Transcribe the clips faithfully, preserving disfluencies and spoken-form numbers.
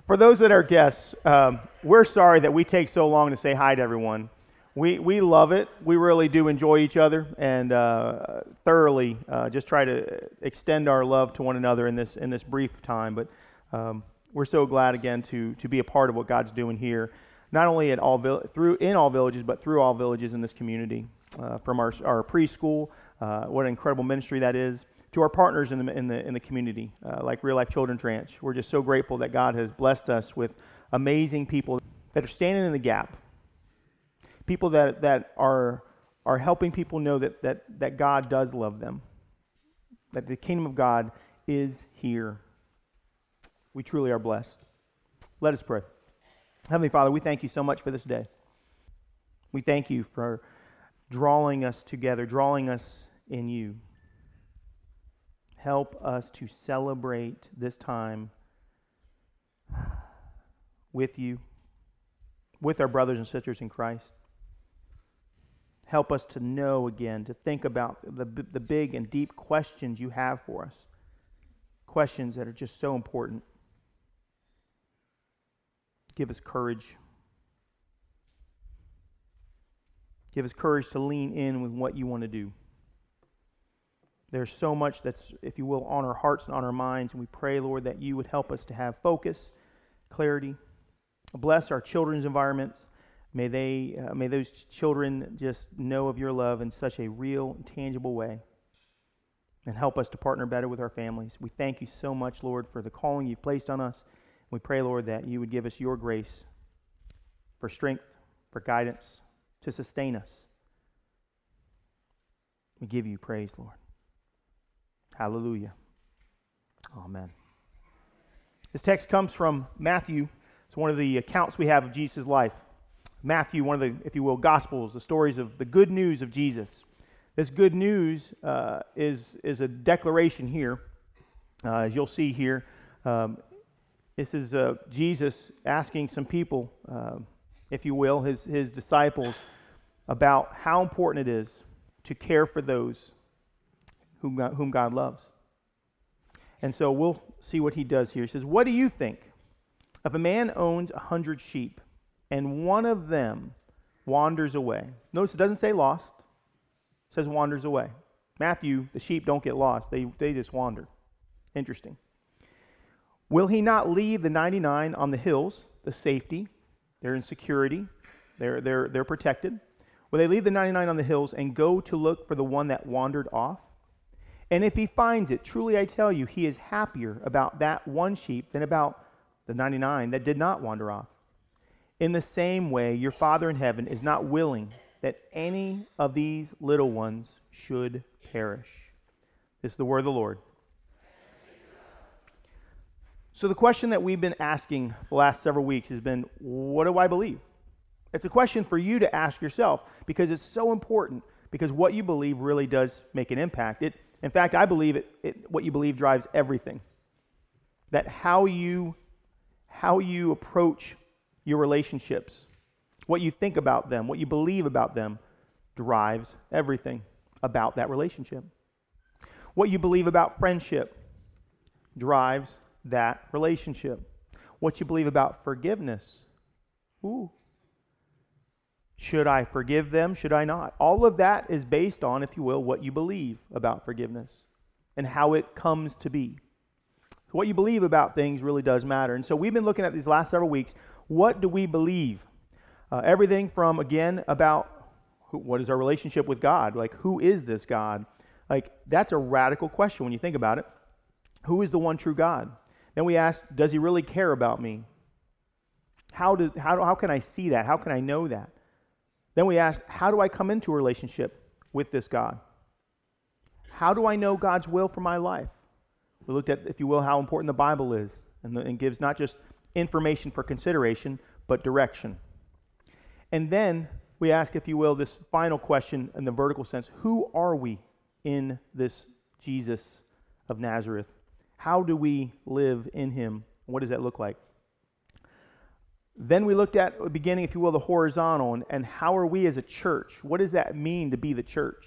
For those that are guests, um, we're sorry that we take so long to say hi to everyone. We we love it. We really do enjoy each other and uh, thoroughly uh, just try to extend our love to one another in this in this brief time. But um, we're so glad again to to be a part of what God's doing here, not only at all vil- through in all villages, but through all villages in this community. Uh, from our our preschool, uh, what an incredible ministry that is, to our partners in the in the in the community, uh, like Real Life Children's Ranch. We're just so grateful that God has blessed us with amazing people that are standing in the gap. People that, that are are helping people know that, that, that God does love them, that the kingdom of God is here. We truly are blessed. Let us pray. Heavenly Father, we thank you so much for this day. We thank you for drawing us together, drawing us in you. Help us to celebrate this time with you, with our brothers and sisters in Christ. Help us to know again, to think about the, the big and deep questions you have for us. Questions that are just so important. Give us courage. Give us courage to lean in with what you want to do. There's so much that's, if you will, on our hearts and on our minds, and we pray, Lord, that you would help us to have focus, clarity. Bless our children's environments. May they, uh, may those children just know of your love in such a real, tangible way, and help us to partner better with our families. We thank you so much, Lord, for the calling you've placed on us. We pray, Lord, that you would give us your grace for strength, for guidance, to sustain us. We give you praise, Lord. Hallelujah. Amen. This text comes from Matthew. It's one of the accounts we have of Jesus' life. Matthew, one of the, if you will, Gospels, the stories of the good news of Jesus. This good news uh, is, is a declaration here, uh, as you'll see here. Um, this is uh, Jesus asking some people, uh, if you will, his, his disciples, about how important it is to care for those whom God, whom God loves. And so we'll see what he does here. He says, "What do you think? If a man owns a hundred sheep, and one of them wanders away." Notice it doesn't say lost. It says wanders away. Matthew, the sheep don't get lost. They, they just wander. Interesting. "Will he not leave the ninety-nine on the hills, the safety? They're in security. They're, they're, they're protected. Will they leave the ninety-nine on the hills and go to look for the one that wandered off? And if he finds it, truly I tell you, he is happier about that one sheep than about the ninety-nine that did not wander off. In the same way, your Father in heaven is not willing that any of these little ones should perish." This is the word of the Lord. So the question that we've been asking the last several weeks has been, what do I believe? It's a question for you to ask yourself, because it's so important, because what you believe really does make an impact. It, in fact, I believe it, it what you believe drives everything. That how you how you approach your relationships, what you think about them, what you believe about them, drives everything about that relationship. What you believe about friendship drives that relationship. What you believe about forgiveness. Ooh. Should I forgive them? Should I not? All of that is based on, if you will, what you believe about forgiveness and how it comes to be. So what you believe about things really does matter. And so we've been looking at these last several weeks. What do we believe? Uh, everything from, again, about who, what is our relationship with God? Like, who is this God? Like, that's a radical question when you think about it. Who is the one true God? Then we ask, does he really care about me? How, does, how, how can I see that? How can I know that? Then we ask, how do I come into a relationship with this God? How do I know God's will for my life? We looked at, if you will, how important the Bible is, and, the, and gives not just information for consideration, but direction. And then we ask, if you will, this final question in the vertical sense, who are we in this Jesus of Nazareth? How do we live in him? What does that look like? Then we looked at the beginning, if you will, the horizontal, and, and how are we as a church? What does that mean to be the church?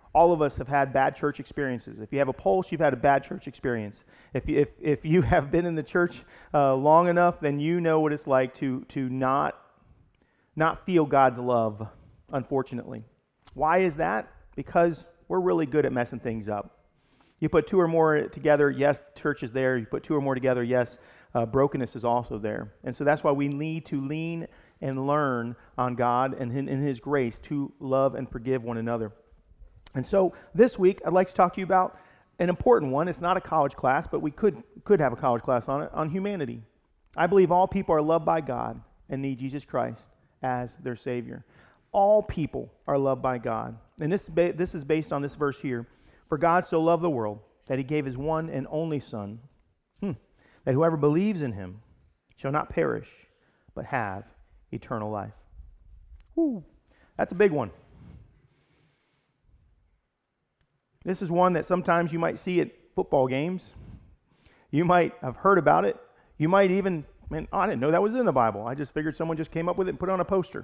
All of us have had bad church experiences. If you have a pulse, you've had a bad church experience. If you, if, if you have been in the church uh, long enough, then you know what it's like to, to not, not feel God's love, unfortunately. Why is that? Because we're really good at messing things up. You put two or more together, yes, church is there. You put two or more together, yes, uh, brokenness is also there. And so that's why we need to lean and learn on God and in, in His grace to love and forgive one another. And so this week, I'd like to talk to you about an important one. It's not a college class, but we could could have a college class on it, on humanity. I believe all people are loved by God and need Jesus Christ as their Savior. All people are loved by God. And this, this is based on this verse here. For God so loved the world that He gave His one and only Son, hmm, that whoever believes in Him shall not perish, but have eternal life. Whew, that's a big one. This is one that sometimes you might see at football games. You might have heard about it. You might even, man, I didn't know that was in the Bible. I just figured someone just came up with it and put it on a poster.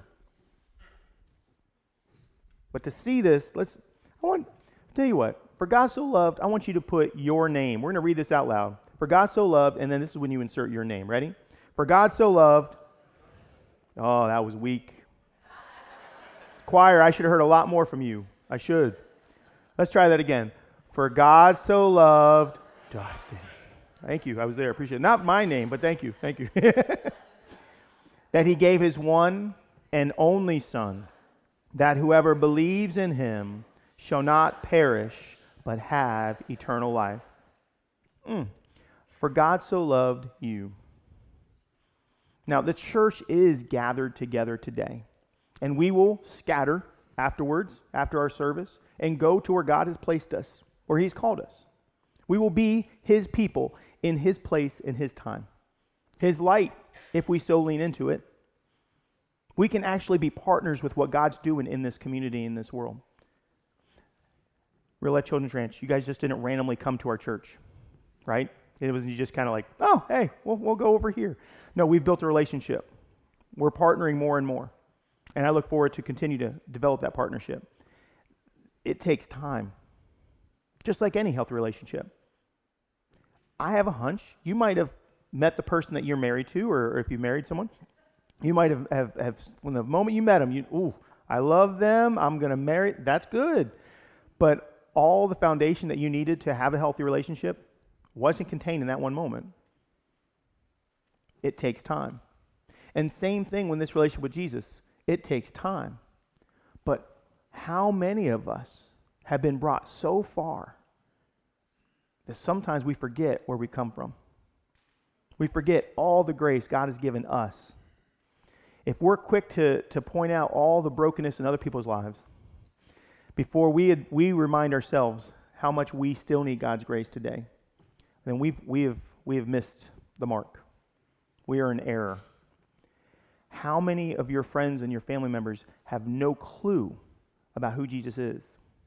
But to see this, let's, I want, I'll tell you what, for God so loved, I want you to put your name. We're going to read this out loud. For God so loved, and then this is when you insert your name. Ready? For God so loved, oh, that was weak. Choir, I should have heard a lot more from you. I should. Let's try that again. For God so loved Dustin. Thank you. I was there. Appreciate it. Not my name, but thank you. Thank you. That He gave His one and only Son, that whoever believes in Him shall not perish, but have eternal life. Mm. For God so loved you. Now, the church is gathered together today, and we will scatter afterwards, after our service, and go to where God has placed us, where He's called us. We will be His people in His place, in His time. His light, if we so lean into it. We can actually be partners with what God's doing in this community, in this world. Real Life Children's Ranch, you guys just didn't randomly come to our church, right? It was just kind of like, oh, hey, we'll, we'll go over here. No, we've built a relationship. We're partnering more and more. And I look forward to continue to develop that partnership. It takes time, just like any healthy relationship. I have a hunch. You might have met the person that you're married to, or, or if you married someone, you might have, have, have, when the moment you met them, you, ooh, I love them, I'm going to marry, that's good. But all the foundation that you needed to have a healthy relationship wasn't contained in that one moment. It takes time. And same thing with this relationship with Jesus. It takes time. But how many of us have been brought so far that sometimes we forget where we come from? We forget all the grace God has given us. If we're quick to, to point out all the brokenness in other people's lives, before we had, we remind ourselves how much we still need God's grace today, then we've, we have, we have missed the mark. We are in error. How many of your friends and your family members have no clue about who Jesus is?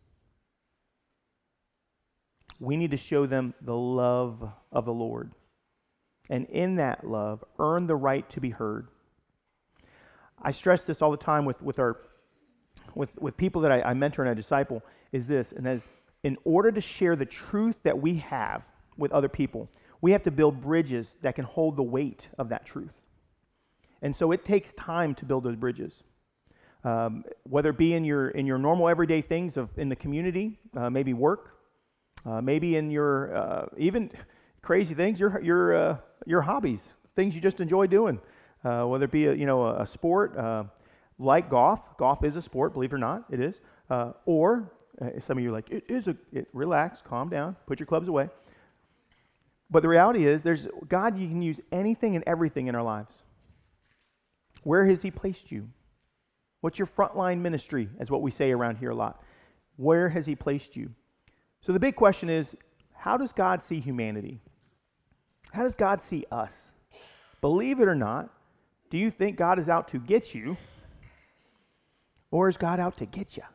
We need to show them the love of the Lord. And in that love, earn the right to be heard. I stress this all the time with, with our with, with people that I, I mentor and I disciple, is this, and that is, in order to share the truth that we have with other people, we have to build bridges that can hold the weight of that truth. And so it takes time to build those bridges. Um, whether it be in your in your normal everyday things of in the community, uh, maybe work, uh, maybe in your uh, even crazy things, your your uh, your hobbies, things you just enjoy doing. Uh, whether it be a, you know a, a sport uh, like golf, golf is a sport, believe it or not, it is. Uh, or uh, some of you are like, it is a. It, relax, calm down, put your clubs away. But the reality is, there's God. You can use anything and everything in our lives. Where has He placed you? What's your frontline ministry, as what we say around here a lot? Where has He placed you? So the big question is, how does God see humanity? How does God see us? Believe it or not, do you think God is out to get you, or is God out to get you?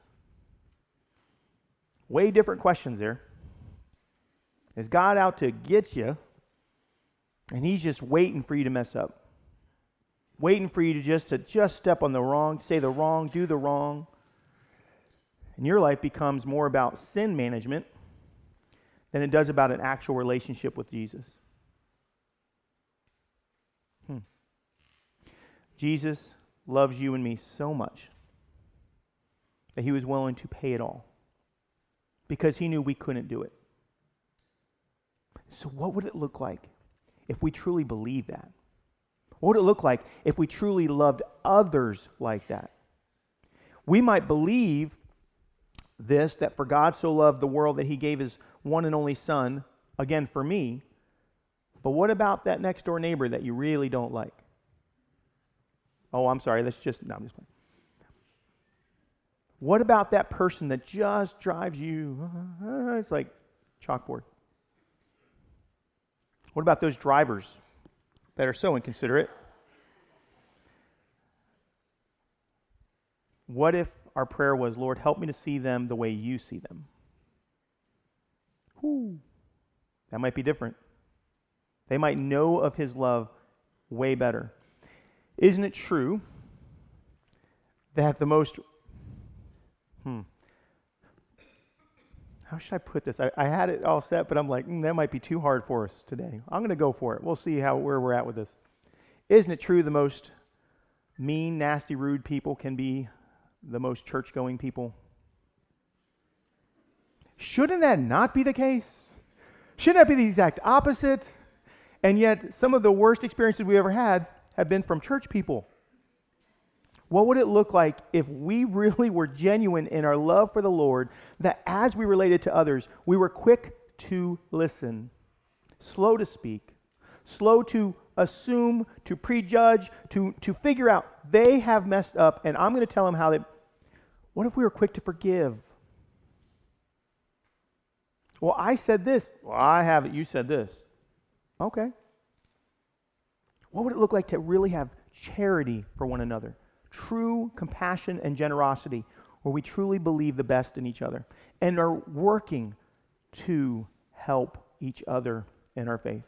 Way different questions there. Is God out to get you, and He's just waiting for you to mess up? Waiting for you to just to just step on the wrong, say the wrong, do the wrong. and your life becomes more about sin management than it does about an actual relationship with Jesus. Hmm. Jesus loves you and me so much that he was willing to pay it all because he knew we couldn't do it. So what would it look like if we truly believed that? What would it look like if we truly loved others like that? We might believe this, that for God so loved the world that he gave his one and only son, again for me, but what about that next door neighbor that you really don't like? Oh, I'm sorry, let's just, no, I'm just playing. What about that person that just drives you, uh, it's like chalkboard. What about those drivers that are so inconsiderate? What if our prayer was, Lord, help me to see them the way you see them? Whew. That might be different. They might know of his love way better. Isn't it true that the most... Hmm. How should I put this? I, I had it all set, but I'm like, mm, that might be too hard for us today. I'm going to go for it. We'll see how where we're at with this. Isn't it true the most mean, nasty, rude people can be the most church-going people? Shouldn't that not be the case? Shouldn't that be the exact opposite? And yet, some of the worst experiences we ever had have been from church people. What would it look like if we really were genuine in our love for the Lord, that as we related to others, we were quick to listen, slow to speak, slow to assume, to prejudge, to, to figure out they have messed up, and I'm going to tell them how they... What if we were quick to forgive? Well, I said this. Well, I haven't. You said this. Okay. What would it look like to really have charity for one another? True compassion and generosity, where we truly believe the best in each other and are working to help each other in our faith.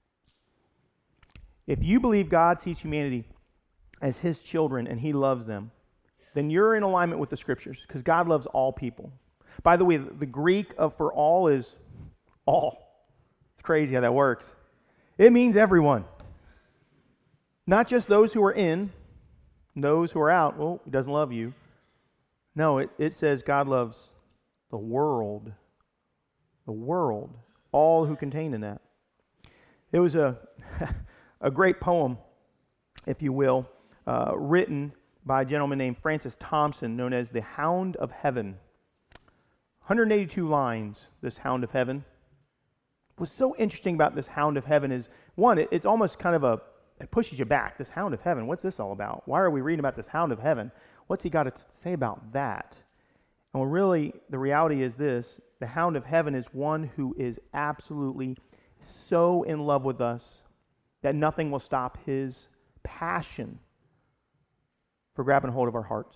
If you believe God sees humanity as his children and he loves them, then you're in alignment with the scriptures, because God loves all people. By the way, the Greek of for all is all. It's crazy how that works. It means everyone. Not just those who are in, those who are out. Well, he doesn't love you. No, it, it says God loves the world. The world. All who contain in that. It was a, a great poem, if you will, uh, written by a gentleman named Francis Thompson, known as the Hound of Heaven. one hundred eighty-two lines, this Hound of Heaven. What's so interesting about this Hound of Heaven is, one, it, it's almost kind of a, it pushes you back. This Hound of Heaven, what's this all about? Why are we reading about this Hound of Heaven? What's he got to say about that? And well, really, the reality is this: the Hound of Heaven is one who is absolutely so in love with us that nothing will stop his passion for grabbing hold of our hearts.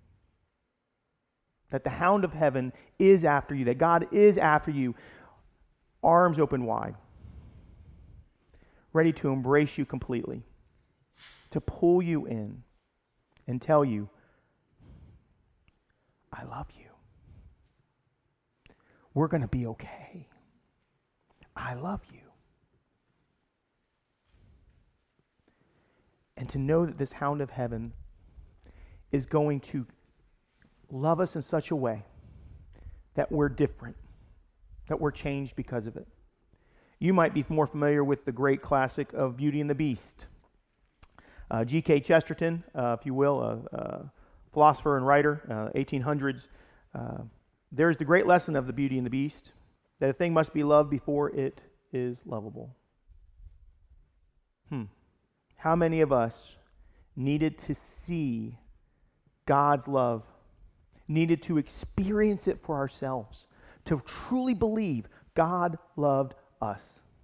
That the Hound of Heaven is after you, that God is after you, arms open wide, ready to embrace you completely, to pull you in and tell you, I love you. We're going to be okay. I love you. And to know that this Hound of Heaven is going to love us in such a way that we're different, that we're changed because of it. You might be more familiar with the great classic of Beauty and the Beast. Uh, G K Chesterton, uh, if you will, a, a philosopher and writer, uh, eighteen hundreds. Uh, there's the great lesson of the Beauty and the Beast, that a thing must be loved before it is lovable. Hmm. How many of us needed to see God's love, needed to experience it for ourselves, to truly believe God loved us?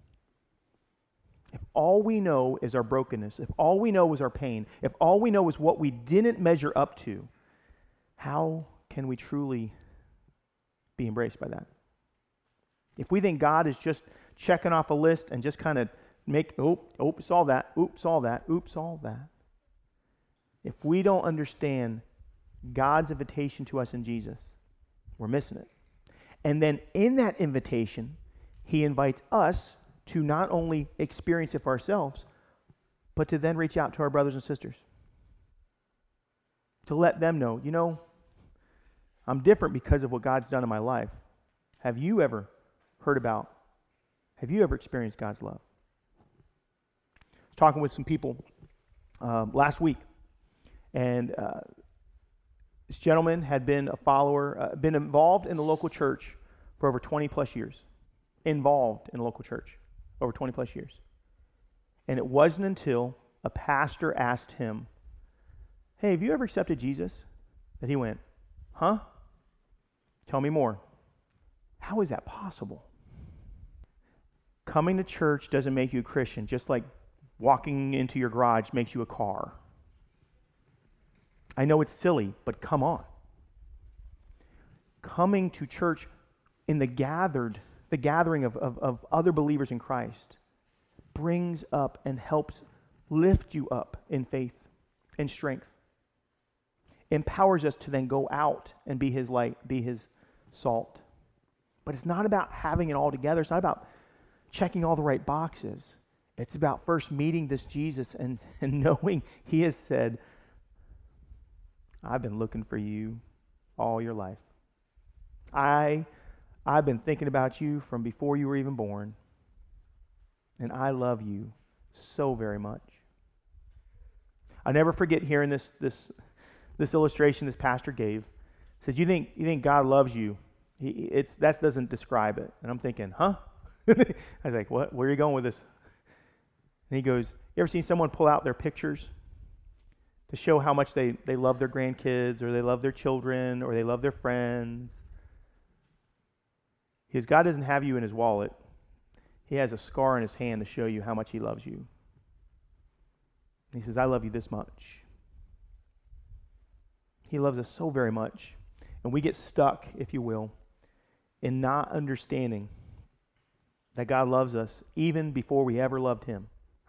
If all we know is our brokenness, if all we know is our pain, if all we know is what we didn't measure up to, how can we truly be embraced by that? If we think God is just checking off a list and just kind of make, oh, oops, all that, oops, all that, oops, all that. If we don't understand God's invitation to us in Jesus, we're missing it. And then in that invitation, he invites us to not only experience it for ourselves, but to then reach out to our brothers and sisters. To let them know, you know, I'm different because of what God's done in my life. Have you ever heard about, have you ever experienced God's love? I was talking with some people um, last week, and uh, this gentleman had been a follower, uh, been involved in the local church for over twenty plus years. Involved in a local church over twenty plus years. And it wasn't until a pastor asked him, hey, have you ever accepted Jesus? That he went, huh? Tell me more. How is that possible? Coming to church doesn't make you a Christian, just like walking into your garage makes you a car. I know it's silly, but come on. Coming to church in the gathered, the gathering of, of, of other believers in Christ brings up and helps lift you up in faith and strength. Empowers us to then go out and be his light, be his salt. But it's not about having it all together. It's not about checking all the right boxes. It's about first meeting this Jesus and, and knowing he has said, I've been looking for you all your life. I, I've been thinking about you from before you were even born. And I love you so very much. I'll never forget hearing this this this illustration this pastor gave. He said, you think you think God loves you? He, it's that doesn't describe it. And I'm thinking, huh? I was like, what? Where are you going with this? And he goes, you ever seen someone pull out their pictures to show how much they, they love their grandkids, or they love their children, or they love their friends? He goes, God doesn't have you in his wallet. He has a scar in his hand to show you how much he loves you. And he says, I love you this much. He loves us so very much. And we get stuck, if you will, in not understanding that God loves us even before we ever loved him.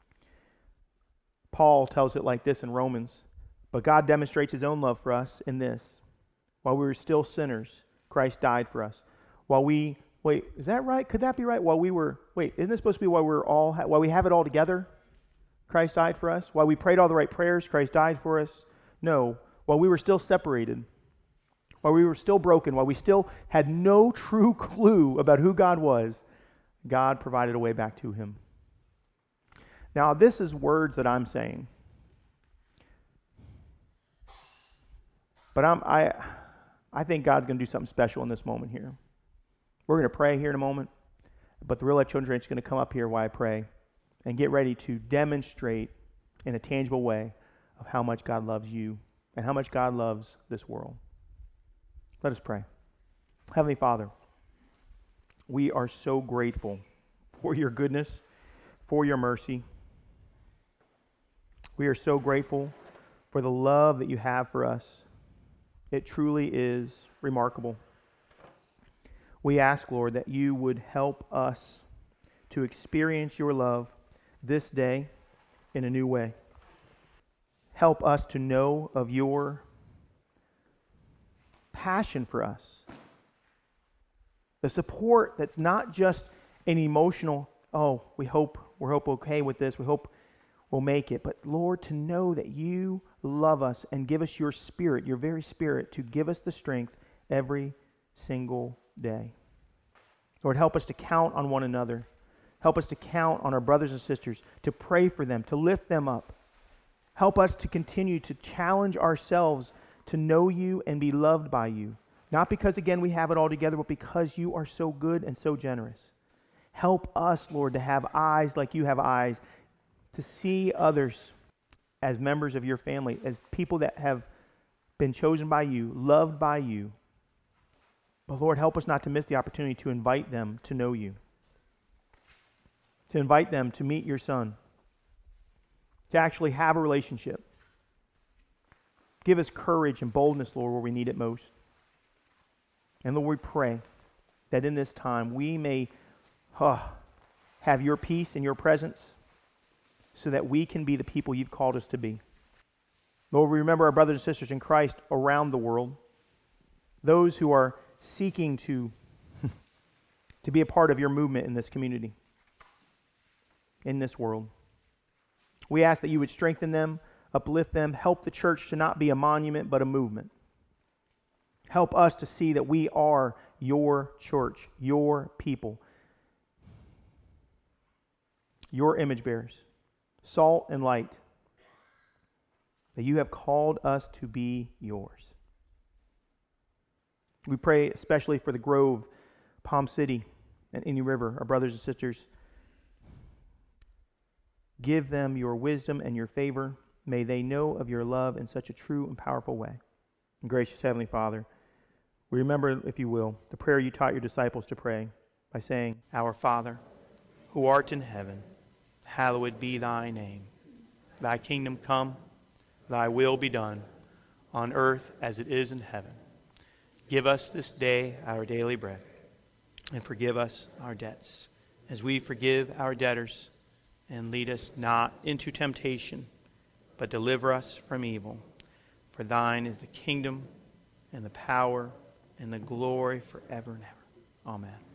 Paul tells it like this in Romans, but God demonstrates his own love for us in this. While we were still sinners, Christ died for us. While we, wait, is that right? Could that be right? While we were, wait, isn't this supposed to be while we're all, while we have it all together? Christ died for us. While we prayed all the right prayers, Christ died for us. No, while we were still separated, while we were still broken, while we still had no true clue about who God was, God provided a way back to him. Now, this is words that I'm saying. But I'm, I, I think God's going to do something special in this moment here. We're going to pray here in a moment, but the Real Life Children's Church is going to come up here while I pray and get ready to demonstrate in a tangible way of how much God loves you and how much God loves this world. Let us pray. Heavenly Father, we are so grateful for your goodness, for your mercy. We are so grateful for the love that you have for us. It truly is remarkable. We ask, Lord, that you would help us to experience your love this day in a new way. Help us to know of your passion for us. The support that's not just an emotional, oh, we hope, we hope okay with this, we hope we'll make it. But Lord, to know that you love us and give us your spirit, your very spirit, to give us the strength every single day. Lord, help us to count on one another. Help us to count on our brothers and sisters, to pray for them, to lift them up. Help us to continue to challenge ourselves to know you and be loved by you. Not because, again, we have it all together, but because you are so good and so generous. Help us, Lord, to have eyes like you have eyes, to see others as members of your family, as people that have been chosen by you, loved by you. But Lord, help us not to miss the opportunity to invite them to know you, to invite them to meet your Son, to actually have a relationship. Give us courage and boldness, Lord, where we need it most. And Lord, we pray that in this time we may uh, have your peace and your presence so that we can be the people you've called us to be. Lord, we remember our brothers and sisters in Christ around the world, those who are seeking to, to be a part of your movement in this community, in this world. We ask that you would strengthen them, uplift them, help the church to not be a monument but a movement. Help us to see that we are your church, your people, your image bearers, salt and light, that you have called us to be yours. We pray especially for the Grove, Palm City, and Indian River, our brothers and sisters. Give them your wisdom and your favor. May they know of your love in such a true and powerful way. And gracious Heavenly Father, we remember, if you will, the prayer you taught your disciples to pray by saying, Our Father, who art in heaven, hallowed be thy name. Thy kingdom come, thy will be done, on earth as it is in heaven. Give us this day our daily bread, and forgive us our debts, as we forgive our debtors. And lead us not into temptation, but deliver us from evil. For thine is the kingdom, and the power, and the glory forever and ever. Amen.